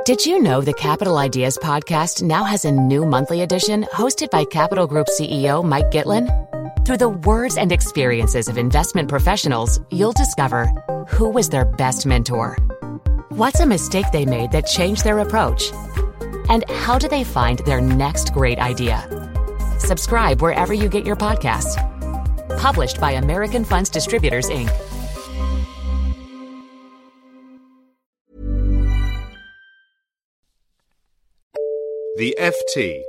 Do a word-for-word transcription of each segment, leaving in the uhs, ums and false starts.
Did you know the Capital Ideas podcast now has a new monthly edition hosted by Capital Group C E O Mike Gitlin? Through the words and experiences of investment professionals, you'll discover who was their best mentor, what's a mistake they made that changed their approach, and how do they find their next great idea. Subscribe wherever you get your podcasts. Published by American Funds Distributors, Incorporated. The F T.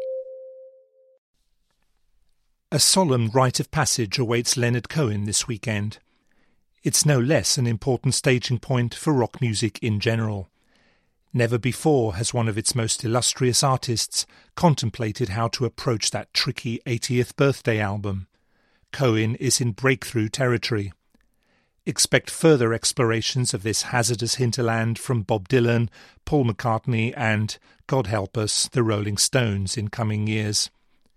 A solemn rite of passage awaits Leonard Cohen this weekend. It's no less an important staging point for rock music in general. Never before has one of its most illustrious artists contemplated how to approach that tricky eightieth birthday album. Cohen is in breakthrough territory. Expect further explorations of this hazardous hinterland from Bob Dylan, Paul McCartney and, God help us, the Rolling Stones in coming years.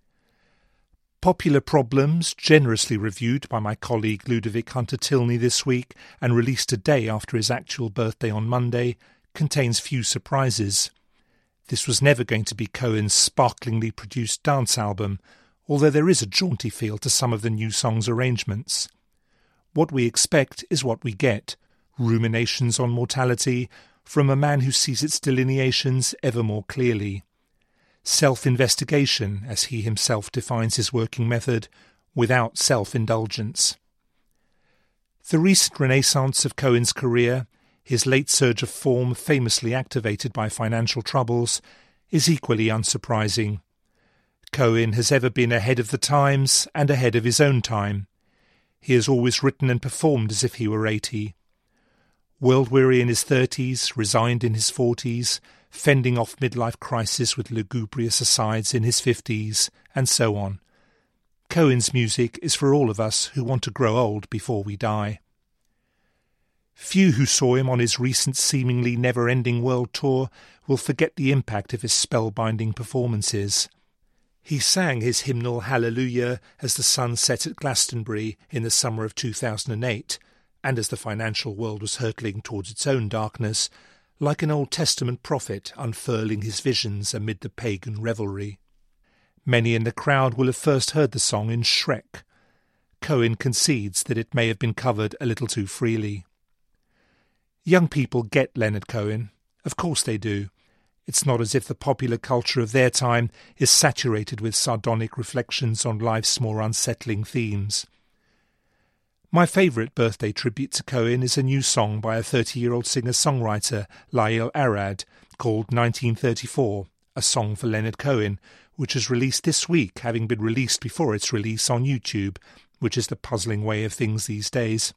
Popular Problems, generously reviewed by my colleague Ludovic Hunter-Tilney this week and released a day after his actual birthday on Monday, contains few surprises. This was never going to be Cohen's sparklingly produced dance album, although there is a jaunty feel to some of the new songs' arrangements. What we expect is what we get, ruminations on mortality from a man who sees its delineations ever more clearly. Self-investigation, as he himself defines his working method, without self-indulgence. The recent renaissance of Cohen's career, his late surge of form famously activated by financial troubles, is equally unsurprising. Cohen has ever been ahead of the times and ahead of his own time. He has always written and performed as if he were eighty. World-weary in his thirties, resigned in his forties, fending off midlife crisis with lugubrious asides in his fifties, and so on. Cohen's music is for all of us who want to grow old before we die. Few who saw him on his recent seemingly never-ending world tour will forget the impact of his spellbinding performances. He sang his hymnal Hallelujah as the sun set at Glastonbury in the summer of two thousand eight, and as the financial world was hurtling towards its own darkness, like an Old Testament prophet unfurling his visions amid the pagan revelry. Many in the crowd will have first heard the song in Shrek. Cohen concedes that it may have been covered a little too freely. Young people get Leonard Cohen. Of course they do. It's not as if the popular culture of their time is saturated with sardonic reflections on life's more unsettling themes. My favourite birthday tribute to Cohen is a new song by a thirty-year-old singer-songwriter, Lael Arad, called nineteen thirty-four, a song for Leonard Cohen, which was released this week, having been released before its release on YouTube, which is the puzzling way of things these days.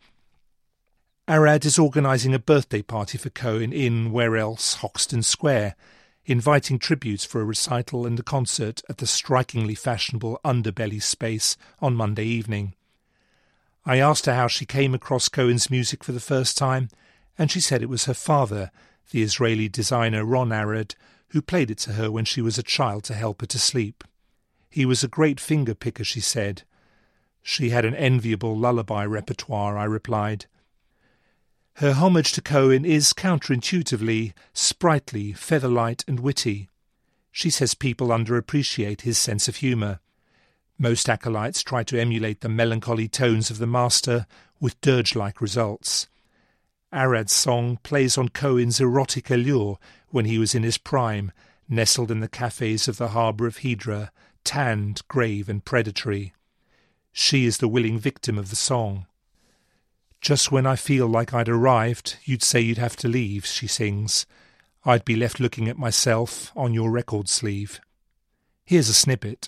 Arad is organising a birthday party for Cohen in, where else, Hoxton Square, inviting tributes for a recital and a concert at the strikingly fashionable Underbelly space on Monday evening. I asked her how she came across Cohen's music for the first time, and she said it was her father, the Israeli designer Ron Arad, who played it to her when she was a child to help her to sleep. He was a great finger picker, she said. She had an enviable lullaby repertoire, I replied. Her homage to Cohen is, counterintuitively, sprightly, featherlight and witty. She says people underappreciate his sense of humour. Most acolytes try to emulate the melancholy tones of the master, with dirge-like results. Arad's song plays on Cohen's erotic allure when he was in his prime, nestled in the cafes of the harbour of Hydra, tanned, grave and predatory. She is the willing victim of the song. Just when I feel like I'd arrived, you'd say you'd have to leave, she sings. I'd be left looking at myself on your record sleeve. Here's a snippet.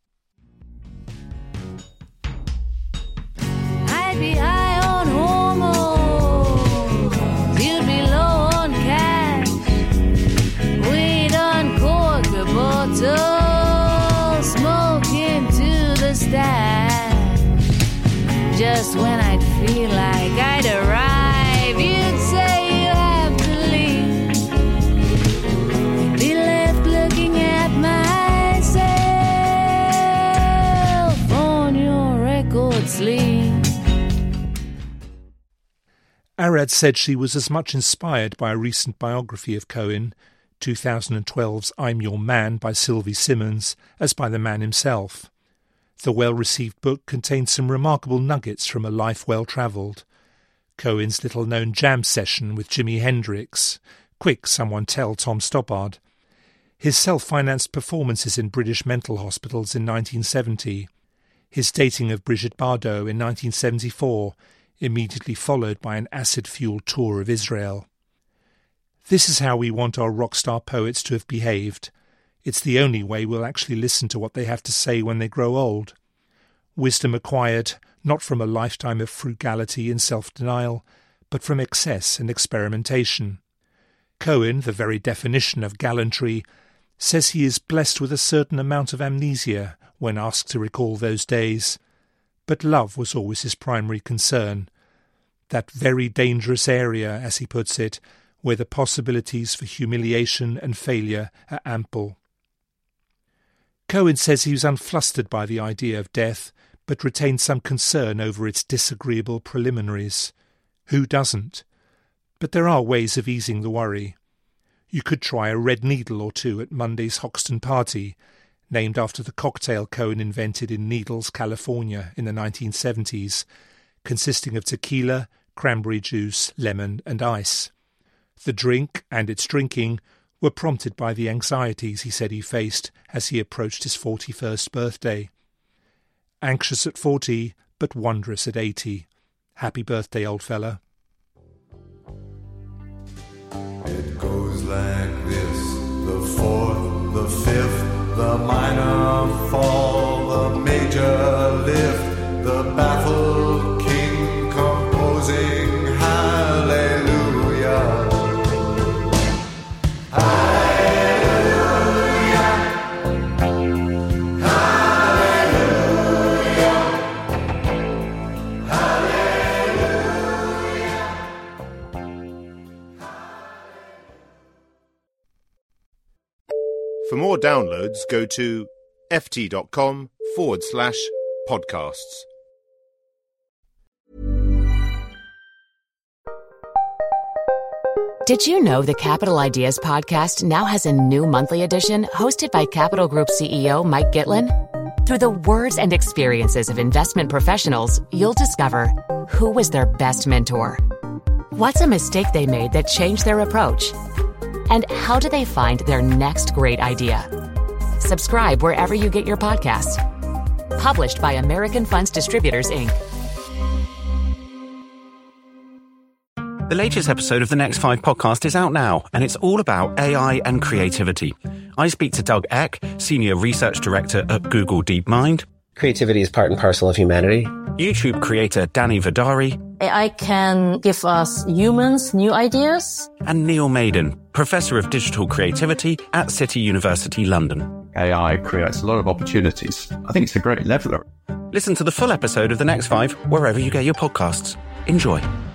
I'd be high on hormones, you'd be low on cash. We'd uncork the bottle, smoke into the stash. Just when I'd feel like I'd arrive, you'd say you have to leave. Be left looking at myself on your record sleeve. Arad said she was as much inspired by a recent biography of Cohen, two thousand twelve's I'm Your Man by Sylvie Simmons as by the man himself. The well-received book contains some remarkable nuggets from a life well-travelled. Cohen's little-known jam session with Jimi Hendrix. Quick, someone tell Tom Stoppard. His self-financed performances in British mental hospitals in nineteen seventy. His dating of Brigitte Bardot in nineteen seventy-four, immediately followed by an acid-fueled tour of Israel. This is how we want our rock star poets to have behaved. It's the only way we'll actually listen to what they have to say when they grow old. Wisdom acquired not from a lifetime of frugality and self-denial, but from excess and experimentation. Cohen, the very definition of gallantry, says he is blessed with a certain amount of amnesia when asked to recall those days. But love was always his primary concern. That very dangerous area, as he puts it, where the possibilities for humiliation and failure are ample. Cohen says he was unflustered by the idea of death, but retained some concern over its disagreeable preliminaries. Who doesn't? But there are ways of easing the worry. You could try a red needle or two at Monday's Hoxton Party, named after the cocktail Cohen invented in Needles, California in the nineteen seventies, consisting of tequila, cranberry juice, lemon and ice. The drink and its drinking were prompted by the anxieties he said he faced as he approached his forty-first birthday. Anxious at forty, but wondrous at eighty. Happy birthday, old fella. It goes like this, the fourth, the fifth, the minor fall, the major lift, the baffled king composing hallelujah. For more downloads, go to ft.com forward slash podcasts. Did you know the Capital Ideas podcast now has a new monthly edition hosted by Capital Group C E O Mike Gitlin? Through the words and experiences of investment professionals, you'll discover who was their best mentor, what's a mistake they made that changed their approach, and how do they find their next great idea. Subscribe wherever you get your podcasts. Published by American Funds Distributors, Incorporated. The latest episode of the Next Five podcast is out now, and it's all about A I and creativity. I speak to Doug Eck, Senior Research Director at Google DeepMind. Creativity is part and parcel of humanity. YouTube creator Danny Vidari. A I can give us humans new ideas. And Neil Maiden, Professor of Digital Creativity at City University London. A I creates a lot of opportunities. I think it's a great leveler. Listen to the full episode of The Next Five wherever you get your podcasts. Enjoy.